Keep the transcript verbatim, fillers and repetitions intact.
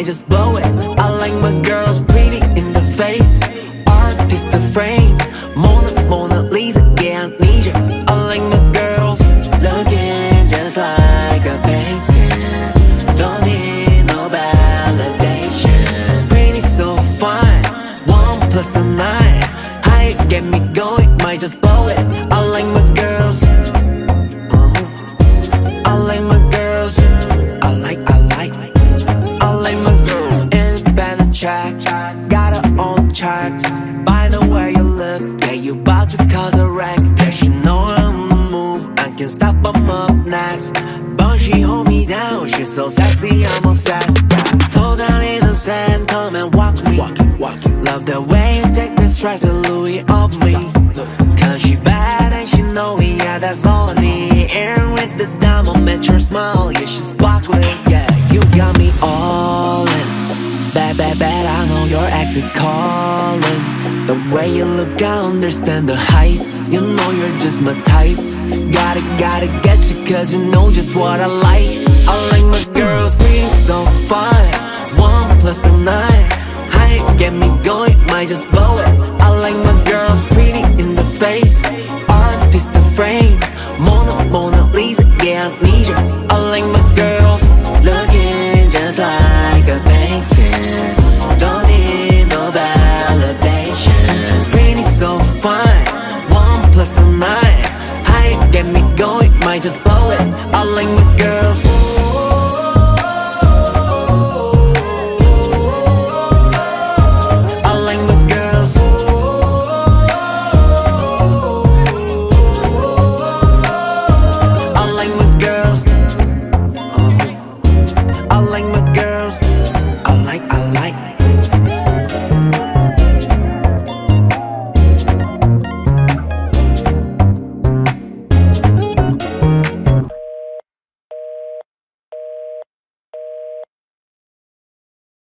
just blow it. I like my girls pretty in the face, art piece the frame, Mona, Mona Lisa, yeah, I need you. I like my girls looking just like a painting, don't need no validation. Pretty so fine, one plus the nine, how you get me going, might just blow it. I like my girls, uh-huh. I like my girls, I like, I like, I like my girl. Independent track, got her own chart. By the way you look, yeah, you bout to cause a wreck. Yeah, she know I'm on the move, I can't stop, I'm up next. But she hold me down, she's so sexy, I'm obsessed. Yeah, toe down in the sand, come and walk me. Walk, walk. Love the way you take the stress and Louis off me. Cause she bad and she know it, yeah, that's all I need. Air with the diamond, met your smile, yeah, she's sparkling. Yeah, you got me all in. Bad, bad, bad, I know your ex is calling. The way you look, I understand the hype. You know you're just my type. Gotta, gotta get you cause you know just what I like. I like my girls being so fine, one plus the nine, how you get me going, might just blow it. I like my girls pretty in the face, art piece the frame, Mona, Mona Lisa, yeah, I need you.